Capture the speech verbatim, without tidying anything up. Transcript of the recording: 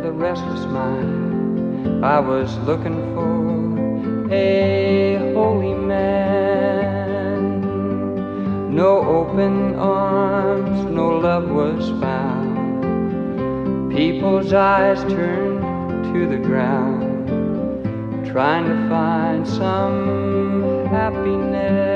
the restless mind. I was looking for a holy man. No open arms, no love was found. People's eyes turned to the ground, trying to find some happiness.